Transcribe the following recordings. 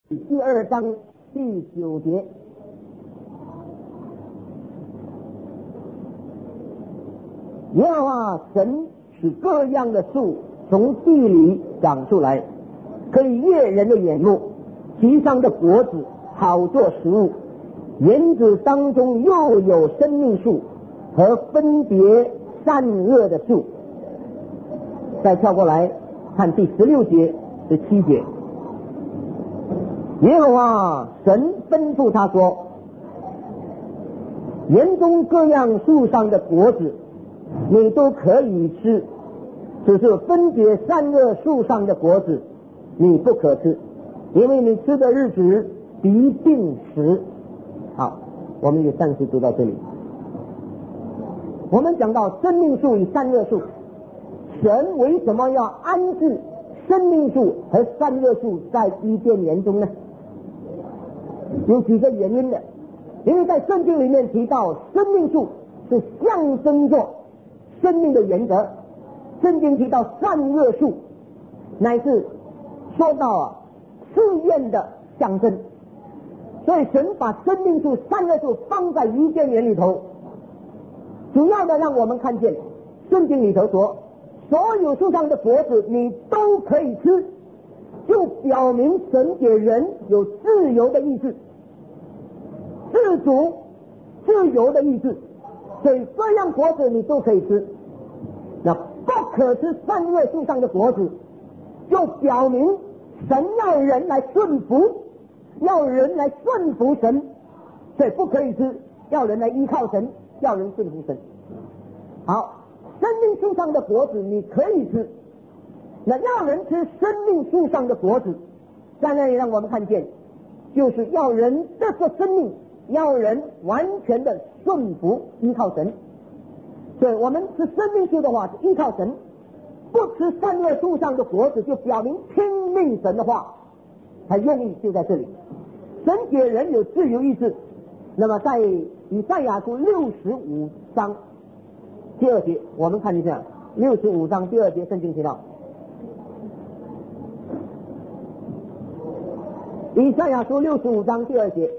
第2章第9节，耶和华神使各样的树从地里长出来，可以悦人的眼目，其上的果子好做食物。园子当中又有生命树和分别善恶的树。再跳过来看第16节、17节。耶和华神吩咐他说：园中各样树上的果子你都可以吃，只是分别善恶树上的果子你不可吃，因为你吃的日子必定死。好，我们也暂时读到这里。我们讲到生命树与善恶树，神为什么要安置生命树和善恶树在伊甸园中呢？有几个原因的。因为在圣经里面提到生命树是象征着生命的原则，圣经提到善恶树乃是说到试验的象征，所以神把生命树、善恶树放在伊甸园里头，主要的让我们看见圣经里头说所有树上的果子你都可以吃，就表明神给人有自由的意志，自主自由的意志，所以各样果子你都可以吃。那不可吃善恶树上的果子，就表明神要人来顺服，要人来顺服神，所以不可以吃，要人来依靠神，要人顺服神。好，生命树上的果子你可以吃，那要人吃生命树上的果子，在那里让我们看见就是要人这个生命要人完全的顺服依靠神。所以我们吃生命树的话是依靠神，不吃善恶树上的果子就表明听命神的话，它用意就在这里。神给人有自由意志。那么在以赛亚书65章第2节，我们看一下65章第2节，圣经提到以赛亚书65章第2节，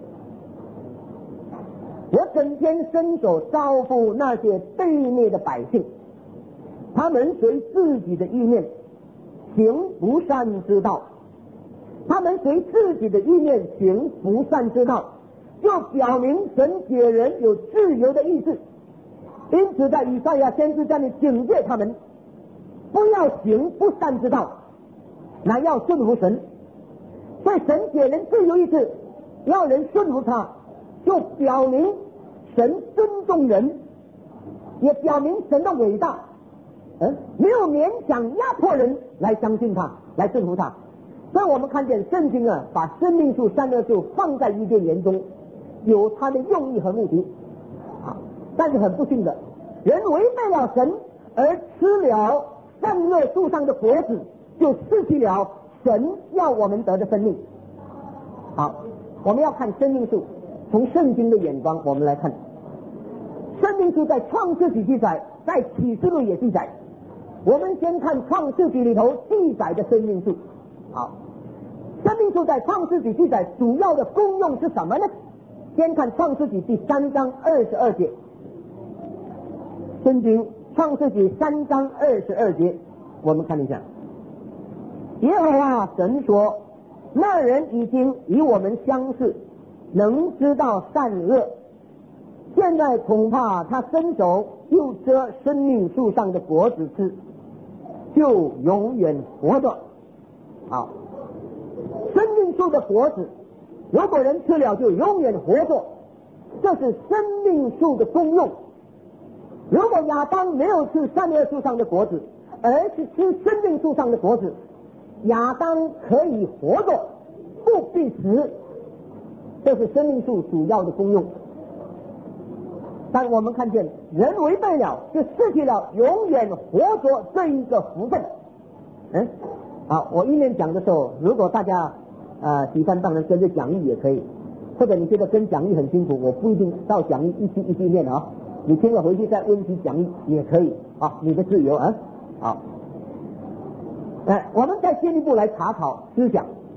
我整天伸手招呼那些悖逆的百姓，他们随自己的意念行不善之道，他们随自己的意念行不善之道，就表明神给人有自由的意志。因此在以赛亚先知这里警戒他们，不要行不善之道，乃要顺服神。所以神给人自由意志，要人顺服他，就表明神尊重人，也表明神的伟大。没有勉强压迫人来相信他，来顺服他。所以我们看见圣经把生命树、善恶树放在伊甸园中，有它的用意和目的。但是很不幸的，人违背了神而吃了善恶树上的果子，就失去了神要我们得的生命。好，我们要看生命树，从圣经的眼光我们来看。生命树在创世纪记载，在启示录也记载。我们先看创世纪里头记载的生命树。好，生命树在创世纪记载主要的功用是什么呢？先看创世纪第3章22节，圣经创世纪3章22节，我们看一下。耶和华神说：那人已经与我们相似，能知道善恶，现在恐怕他伸手就遮生命树上的果子吃，就永远活着。好，生命树的果子如果人吃了就永远活着，这是生命树的功用。如果亚当没有吃善恶树上的果子，而是吃生命树上的果子，亚当可以活着，不必死，这是生命树主要的功用。但我们看见人违背了，就失去了永远活着这一个福分。好，我一面讲的时候，如果大家喜欢当然跟着讲义也可以，或者你觉得跟讲义很辛苦，我不一定照讲义一句一句念啊，你听了回去再温习讲义也可以啊，你的自由啊。好，我们再进一步来查考思想。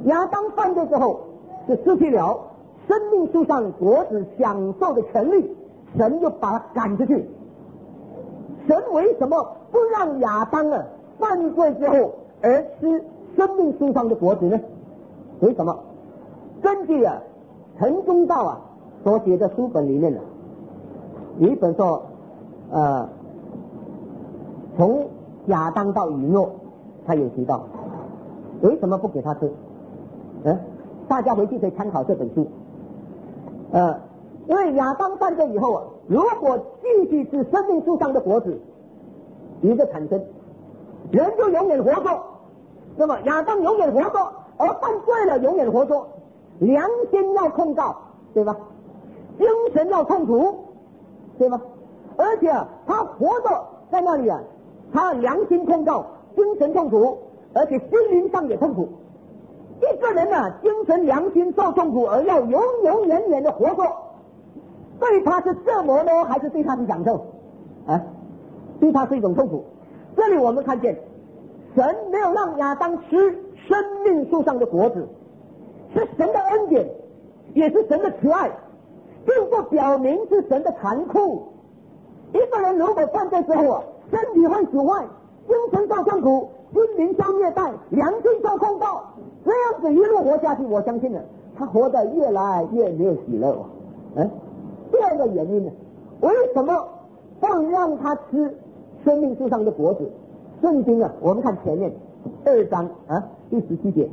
亚当犯罪之后，是失去了生命树上果子享受的权利，神就把他赶出去。神为什么不让亚当犯罪之后而吃生命树上的果子呢？为什么？根据陈忠道所写的书本里面有一本说从亚当到以诺，他有提到为什么不给他吃。大家回去可以参考这本书。因为亚当犯罪以后如果继续吃生命树上的果子，一个产生人就永远活着，那么亚当永远活着，而犯罪了永远活着，良心要控告，对吧？精神要痛苦，对吧？而且他活着在那里他良心控告，精神痛苦，而且心灵上也痛苦。一个人精神良心受痛苦，而要永永远远的活着，对他是折磨呢，还是对他是享受？对他是一种痛苦。这里我们看见神没有让亚当吃生命树上的果子，是神的恩典，也是神的慈爱，并不表明是神的残酷。一个人如果犯罪之后身体会损坏，精神受痛苦，心灵受虐待，良心受控告，这样子一路活下去，我相信他活得越来越没有喜乐。第二个原因为什么不让他吃生命树上的果子？圣经我们看前面2章第17节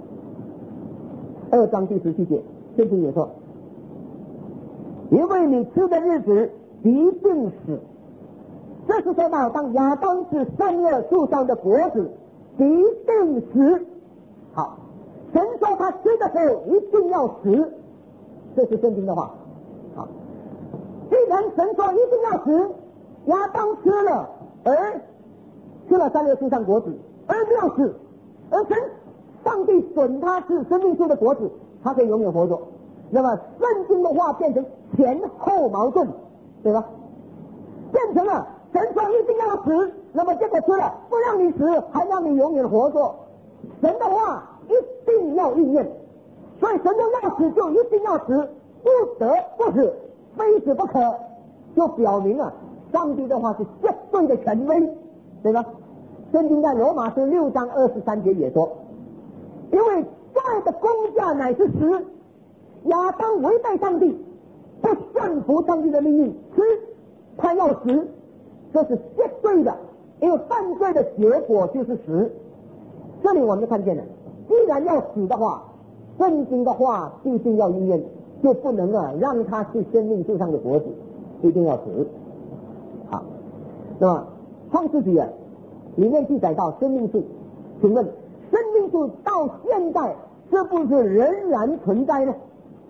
，2章第17节，圣经也说，因为你吃的日子必定死。这是说到当亚当吃善恶树上的果子，必定死。好，神说他吃的时候一定要死，这是圣经的话。好，既然神说一定要死，亚当吃了善恶树上果子而没有死，而上帝准他吃生命树的果子，他可以永远活着。那么圣经的话变成前后矛盾，对吧？变成了神说一定要死，那么结果吃了不让你死，还让你永远活着。神的话一定要应验，所以神说要死就一定要死，不得不死，非死不可，就表明上帝的话是绝对的权威，对吧？圣经在罗马书6章23节也说，因为罪的工价乃是死，亚当违背上帝，不顺服上帝的命令，他要死，这是绝对的，因为犯罪的结果就是死。这里我们看见了，既然要死的话，圣经的话必定要应验，就不能让他吃生命树上的果子，一定要死。好，那么创世纪里面记载到生命树，请问生命树到现在是不是仍然存在呢？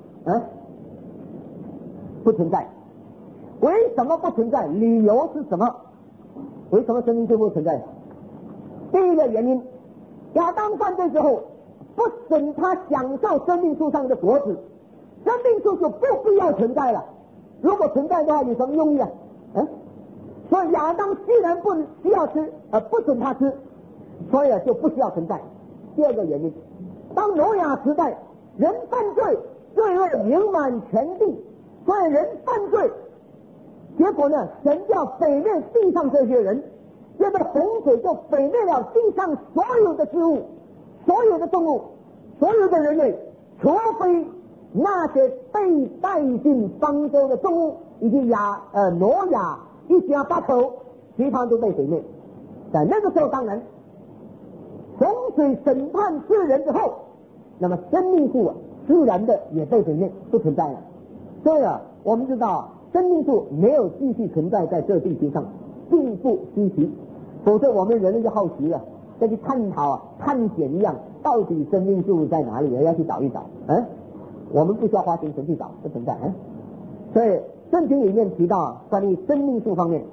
不存在。为什么不存在？理由是什么？为什么生命树不存在？第一个原因，亚当犯罪之后不准他享受生命树上的果子，生命树就不必要存在了。如果存在的话有什么用意所以亚当既然不需要吃，不准他吃，所以就不需要存在。第二个原因，当挪亚时代人犯罪，罪恶盈满全地，所以人犯罪，结果神要毁灭地上这些人，这个洪水就毁灭了地上所有的事物，所有的动物，所有的人类，除非那些被带进方舟的动物以及挪亚一家8口，其他都被毁灭。在那个时候，当然洪水审判世人之后，那么生命树自然的也被毁灭，不存在了。所以我们知道生命树没有继续存在在这地球上，并不稀奇，否则我们人类就好奇了，要去探讨探险一样，到底生命树在哪里，要去找一找。我们不需要花精神去找，不存在。所以圣经里面提到关于生命树方面，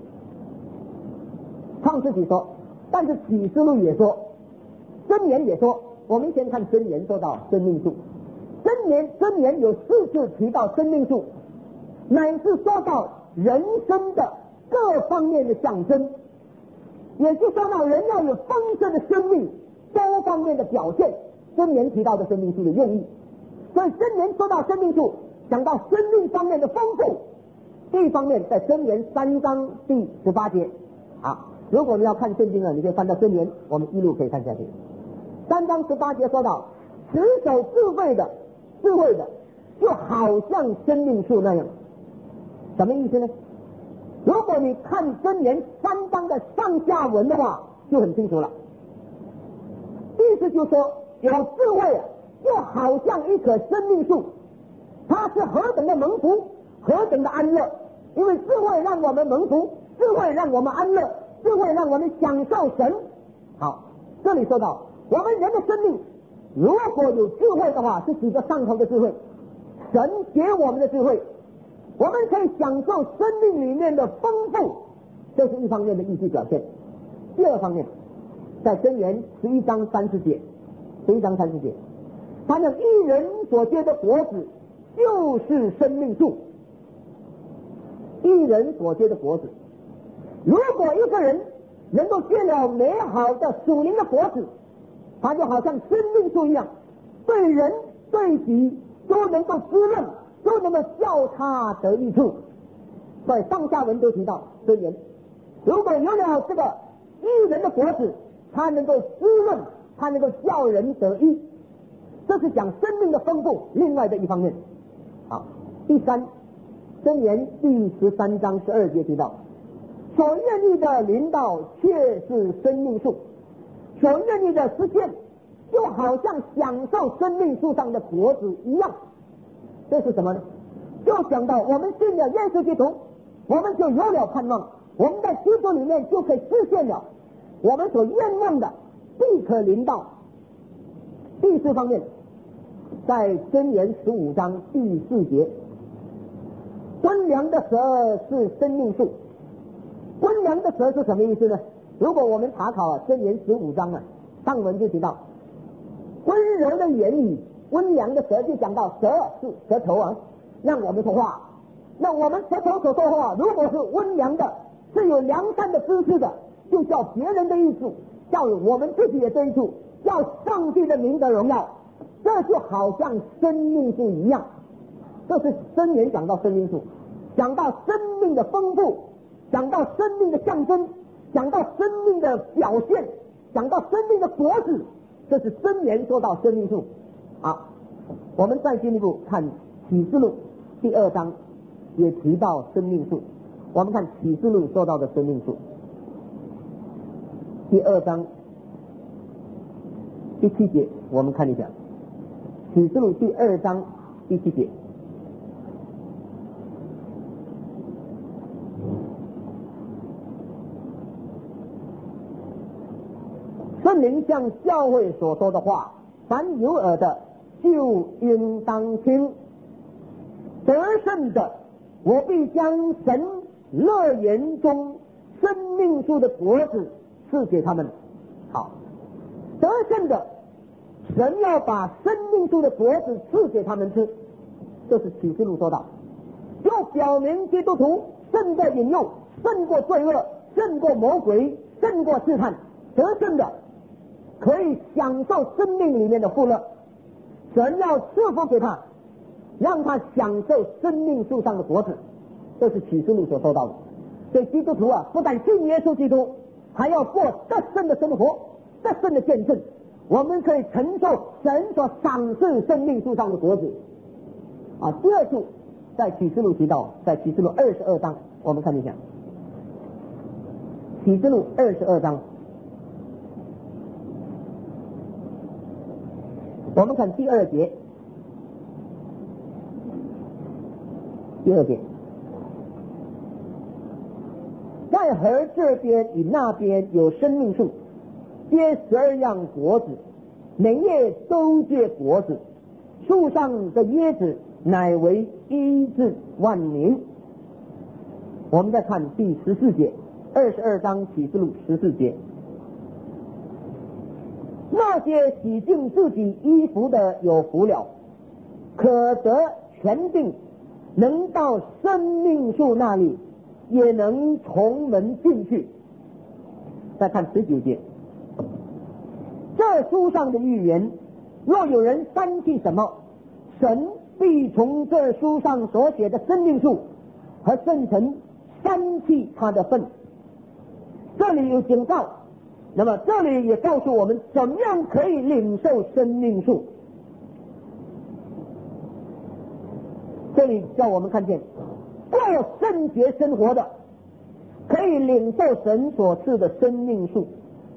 创世纪说，但是启示录也说，箴言也说。我们先看箴言说到生命树，箴言有4次提到生命树，乃是说到人生的各方面的象征，也是说到人要有丰盛的生命，多方面的表现， 箴言提到的生命树的用意。所以箴言说到生命树，讲到生命方面的丰富。第一方面在箴言3章第18节。好，如果你要看圣经了，你可以翻到箴言，我们一路可以看下去。3章18节说到，持守智慧的，就好像生命树那样。什么意思呢？如果你看箴言3章的上下文的话，就很清楚了。意思就是说，有智慧就好像一棵生命树，它是何等的蒙福，何等的安乐。因为智慧让我们蒙福，智慧让我们安乐，智慧让我们享受神。好，这里说到我们人的生命如果有智慧的话，是指着上头的智慧，神给我们的智慧，我们可以享受生命里面的丰富，这是一方面的意志表现。第二方面，在箴言11章30节，他讲一人所结的果子就是生命树。一人所结的果子，如果一个人能够结了美好的属灵的果子，他就好像生命树一样，对人对己都能够滋润，都能够叫他得益处。所以上下文都提到箴言，如果有了这个一人的果子，他能够滋润，他能够叫人得益，这是讲生命的丰富另外的一方面。好，第三，箴言第13章12节提到，所愿意的临到却是生命树，所愿意的实现就好像享受生命树上的果子一样。这是什么呢？就讲到我们信了耶稣基督，我们就有了盼望，我们在基督里面就可以实现了我们所愿望的，必可临到。第四方面，在箴言15章第4节，温良的舌是生命树。温良的舌是什么意思呢？如果我们查考箴言15章上文就提到，温柔的言语，温良的舌，就讲到舌是舌头让我们说话。那我们舌头所说话，如果是温良的，是有良善的知识的，就叫别人的益处，叫我们自己的益处，叫上帝的名的荣耀，这就好像生命树一样。这是箴言讲到生命树，讲到生命的丰富，讲到生命的象征，讲到生命的表现，讲到生命的果子，这是箴言说到生命树。好，我们再进一步看启示录第2章，也提到生命树。我们看启示录说到的生命树，第2章第7节，我们看一下启示录第2章第7节。圣灵向教会所说的话，凡有耳的就应当听。得胜的，我必将神乐园中生命树的果子赐给他们。好，得胜的，神要把生命树的果子赐给他们吃，这是启示录说到，就表明基督徒胜过引诱，胜过罪恶，胜过魔鬼，胜过试探。得胜的可以享受生命里面的富乐，神要赐福给他，让他享受生命树上的果子，这是启示录所说到的。所以基督徒不但信耶稣基督，还要过得胜的生活，得胜的见证，我们可以承受神所赏赐生命树上的果子。第二处在启示录提到，在启示录22章，我们看一下启示录22章，我们看第2节，在河这边与那边有生命树，结12样果子，每叶都结果子，树上的叶子乃为医治万民。我们再看第14节，22章启示录14节，那些洗净自己衣服的有福了，可得权柄，能到生命树那里，也能从门进去。再看19节，这书上的预言若有人删去什么，神必从这书上所写的生命树和圣城删去他的份。这里有警告，那么这里也告诉我们怎么样可以领受生命树。这里叫我们看见过圣洁生活的可以领受神所赐的生命树。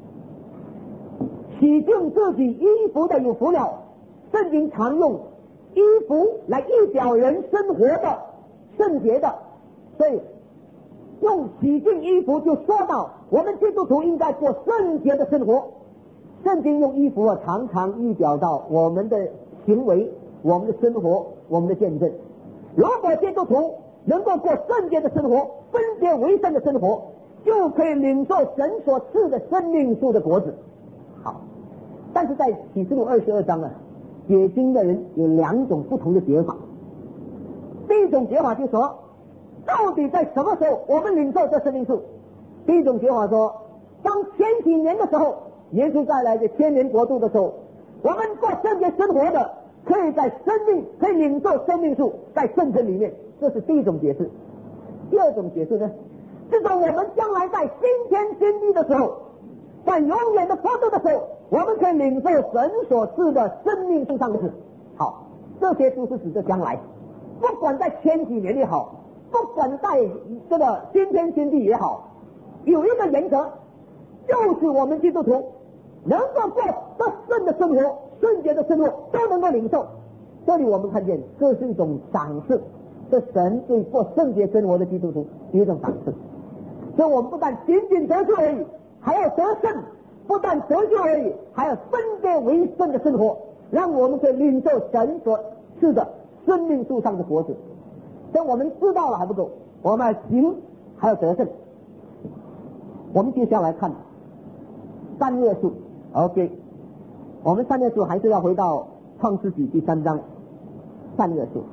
洗净自己衣服的有福了，圣经常用衣服来预表人生活的圣洁的，所以用洗净衣服就说到我们基督徒应该过圣洁的生活。圣经用衣服常常预表到我们的行为、我们的生活、我们的见证。如果基督徒能够过圣洁的生活，分别为圣的生活，就可以领受神所赐的生命树的果子。好，但是在启示录22章解经的人有两种不同的解法。第一种解法就说，到底在什么时候我们领受这生命树？第一种解法说，当千禧年的时候，耶稣再来的千年国度的时候，我们过圣洁生活的可以领受生命树在圣城里面，这是第一种解释。第二种解释呢，就是我们将来在新天新地的时候，在永远的国度的时候，我们可以领受神所赐的生命树上的事。好，这些都是指着将来，不管在千禧年也好，不管在这个新天新地也好，有一个原则，就是我们基督徒能够过得胜的生活、圣洁的生活，都能够领受。这里我们看见，这是一种赏赐，这神对过圣洁生活的基督徒有一种赏赐。所以我们不但仅仅得救而已，还要得胜；不但得救而已，还要分别为圣的生活，让我们可以领受神所赐的生命树上的果子。所以我们知道了还不够，我们要行，还要得胜。我们接下来看善恶树。OK， 我们善恶树还是要回到创世纪第3章。善恶树，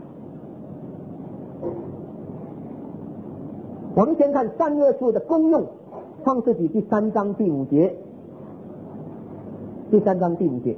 我们先看善恶树的功用。创世纪第3章第5节，第3章第5节，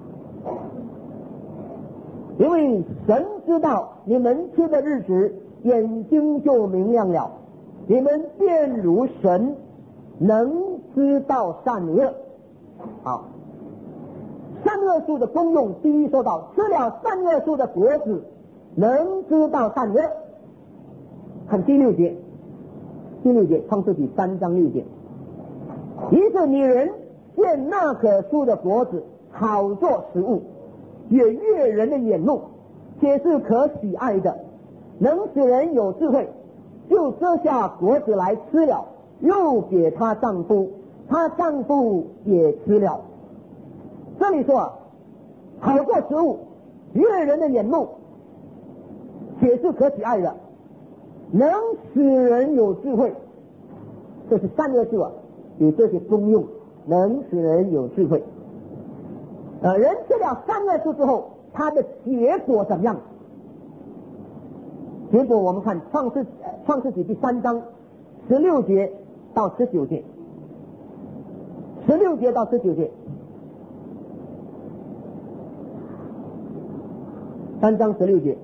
因为神知道你们吃的日子，眼睛就明亮了，你们便如神，能知道善恶。好，善恶树的功用，第一说到吃了善恶树的果子，能知道善恶。看第6节，创世纪3章6节，于是女人见那棵树的果子好做食物，也悦人的眼目，且是可喜爱的，能使人有智慧，就摘下果子来吃了，又给她丈夫，她丈夫也吃了。这里说好做食物，悦人的眼目，且是可喜爱的，能使人有智慧。这是善恶树有这些功用，能使人有智慧。人吃了善恶树之后，它的结果怎么样？结果我们看创世纪第3章16节到19节，16节到19节，3章16节。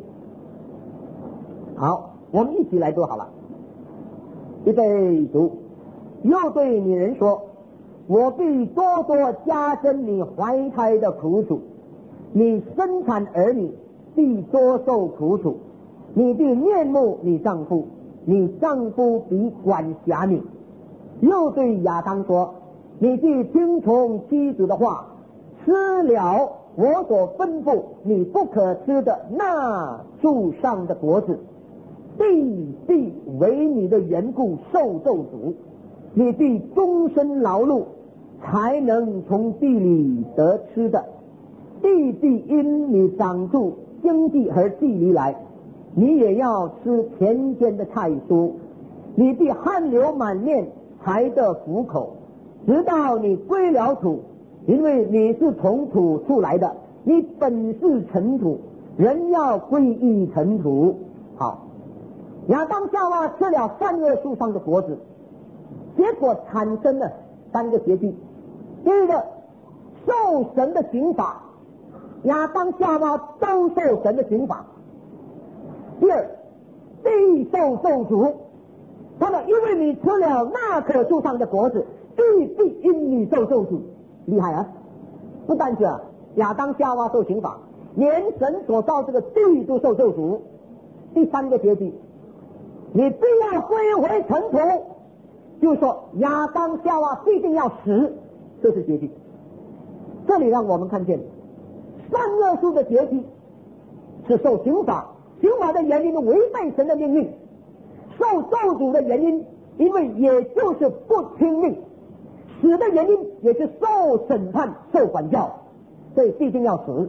好，我们一起来读好了。预备读。又对女人说，我必多多加增你怀胎的苦楚，你生产儿女必多受苦楚，你必恋慕你丈夫，你丈夫必管辖你。又对亚当说，你必听从妻子的话，吃了我所吩咐你不可吃的那树上的果子，地必为你的缘故受咒诅，你必终身劳碌，才能从地里得吃的。地必因你长出荆棘和蒺藜来，你也要吃田间的菜蔬。你必汗流满面，才得糊口，直到你归了土，因为你是从土出来的，你本是尘土，人要归于尘土。好，亚当夏娃吃了善恶树上的果子，结果产生了3个结局。第一个，受神的刑罚， 亚当夏娃都受神的刑罚。第二，地受咒诅，他们因为你吃了那棵树上的果子，地必因你受咒诅。厉害啊！不但是亚当夏娃受刑罚，连神所造这个地都受咒诅。第三个结局，你必要归回尘土，就是说亚当夏娃必定要死，这是结局。这里让我们看见善恶树的结局是受刑罚，刑罚的原因违背神的命令，受咒诅的原因因为也就是不听命，死的原因也是受审判受管教，所以必定要死。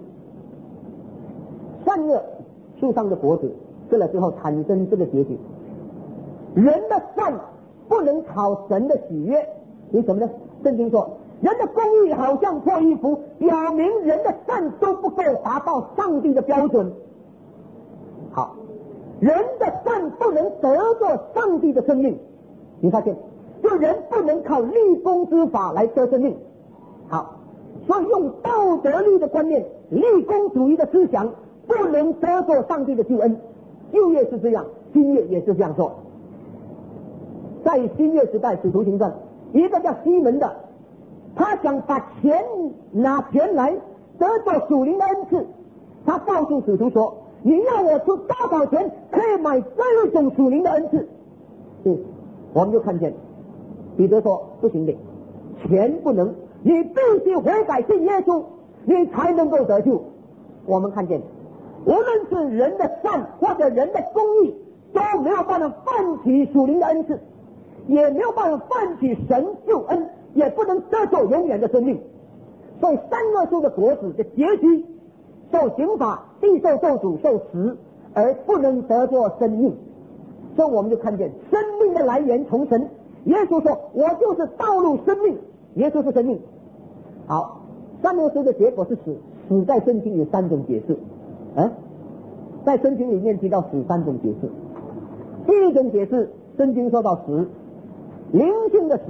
善恶树上的果子吃了之后产生这个结局，人的善不能讨神的喜悦，为什么呢？圣经说人的公义好像破衣服，表明人的善都不够达到上帝的标准。好，人的善不能得着上帝的生命，你发现就人不能靠立功之法来得生命。好，所以用道德律的观念，立功主义的思想不能得着上帝的救恩。旧约是这样，新约也是这样说。在新约时代使徒行传，一个叫西门的，他想把拿钱来得着属灵的恩赐，他告诉使徒说，你要我出多少钱可以买这一种属灵的恩赐？我们就看见彼得说不行的，钱不能，你必须悔改信耶稣，你才能够得救。我们看见无论是人的善或者人的公义，都没有办法泛起属灵的恩赐，也没有办法泛起神救恩，也不能得着永远的生命。所以善恶树的果子的结局，受刑罚，地受咒诅，受死，而不能得着生命。所以我们就看见生命的来源从神。耶稣说我就是道路生命，耶稣是生命。好，善恶树的结果是死，死在圣经有三种解释。在圣经里面提到死三种解释。第一种解释，圣经说到死，灵性的死。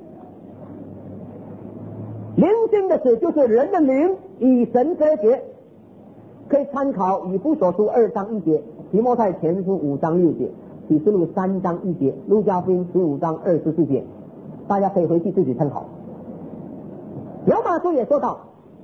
灵性的死就是人的灵与神隔绝，可以参考以弗所书2章1节，提摩太前书5章6节，启示录3章1节，路加福音15章24节，大家可以回去自己参考。罗马书也说到，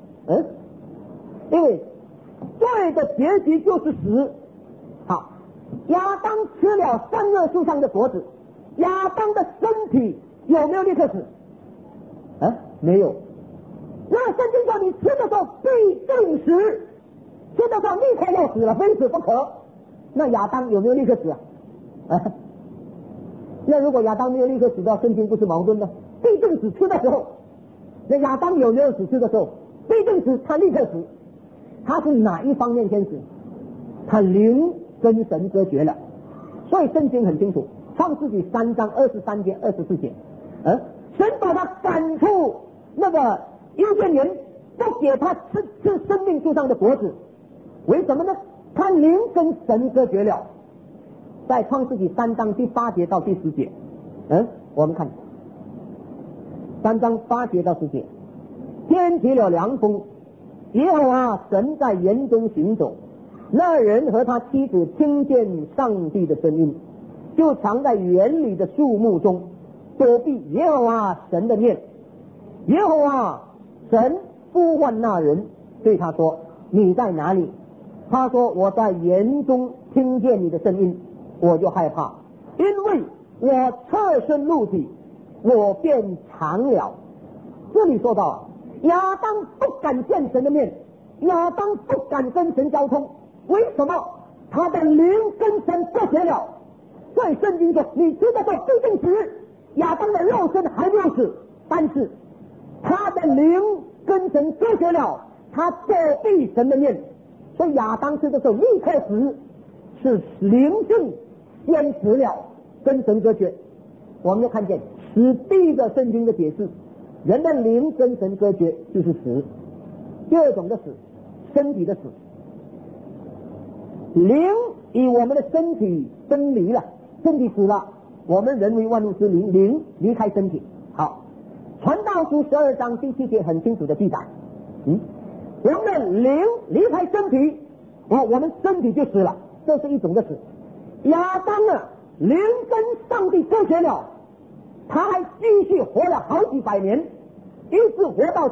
因为罪的结局就是死。好，亚当吃了善恶树上的果子，亚当的身体有没有立刻死？没有。那圣经说你吃的时候必定死，吃的时候立刻要死了，非死不可。那亚当有没有立刻死啊？那如果亚当没有立刻死的话，圣经不是矛盾的，必定死吃的时候，那亚当有没有死吃的时候？必定死，他立刻死。他是哪一方面先死？他灵跟神隔绝了。所以圣经很清楚，创世纪3章23节24节，神把他赶出那个伊甸园，不给他吃生命树上的果子。为什么呢？他灵跟神隔绝了。在创世纪3章第8节到第10节，我们看3章8节到10节，天起了凉风，耶和华神在园中行走，那人和他妻子听见上帝的声音，就藏在园里的树木中，躲避耶和华神的面。耶和华神呼唤那人，对他说，你在哪里？他说，我在园中听见你的声音，我就害怕，因为我侧身入体，我便藏了。这里说到亚当不敢见神的面，亚当不敢跟神交通，为什么？他的灵跟神隔绝了。所以圣经说，你知道必定死。亚当的肉身还没有死，但是他的灵跟神隔绝了，他躲避神的面。所以亚当吃的时候立刻死，是灵性先死了，跟神隔绝。我们就看见死第一个圣经的解释，人的灵跟神隔绝就是死。第二种的死，身体的死，灵与我们的身体分离了，身体死了，我们人为万物之灵，灵离开身体。好，传道书12章第7节很清楚的记载， 我们的灵离开身体，我们身体就死了，这是一种的死。亚当啊，灵跟上帝隔绝了，他还继续活了好几百年，一直活到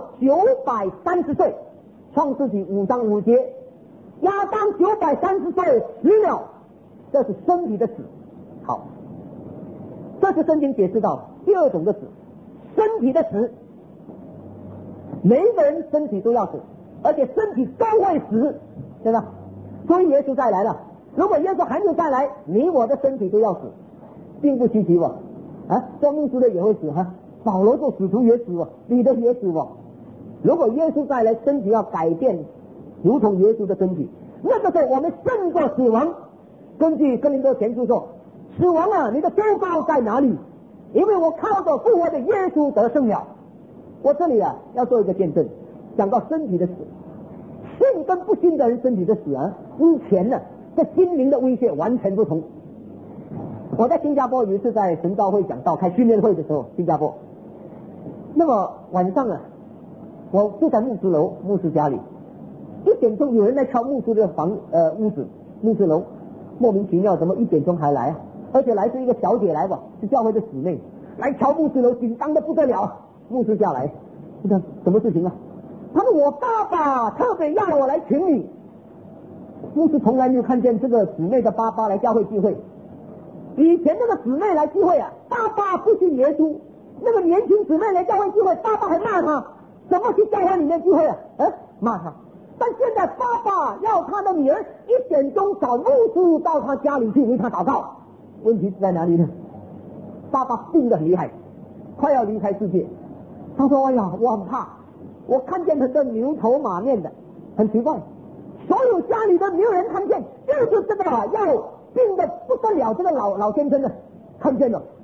930岁。创世纪5章5节，亚当930岁死了，这是身体的死。好，这是圣经解释到第二种的死，身体的死。每一个人身体都要死，而且身体都会死，对吧？所以耶稣再来了。如果耶稣还没有再来，你我的身体都要死，并不稀奇吧？做牧师的也会死哈，保罗做使徒也死，彼得也死。如果耶稣再来，身体要改变，如同耶稣的身体，那个时候我们胜过死亡。根据哥林多前书说，死亡啊，你的州高在哪里？因为我靠着复活的耶稣得胜了。我这里啊要做一个见证，讲到身体的死，信跟不信的人身体的死啊，之前呢，这心灵的威胁完全不同。我在新加坡有一次在神召会讲道开训练会的时候，新加坡，那么晚上啊，我住在牧师楼，牧师家里，1点钟有人来敲牧师的屋子，牧师楼，莫名其妙怎么1点钟还来啊？而且来自一个小姐来吧，是教会的姊妹来敲牧师楼，紧张的不得了。牧师下来，这个什么事情啊？他说我爸爸特别要我来请你。牧师从来没有看见这个姊妹的爸爸来教会聚会。以前那个姊妹来聚会啊，爸爸不信耶稣，那个年轻姊妹来教会聚会，爸爸还骂他，怎么去教会里面聚会啊？骂他。但现在爸爸要他的女儿1点钟找牧师到他家里去为他祷告。问题是在哪里呢？爸爸病得很厉害，快要离开世界。他说：“哎呀，我很怕，我看见很多牛头马面的，很奇怪，所有家里都没有人看见，就是这个要病得不得了这个老先生呢，看见了，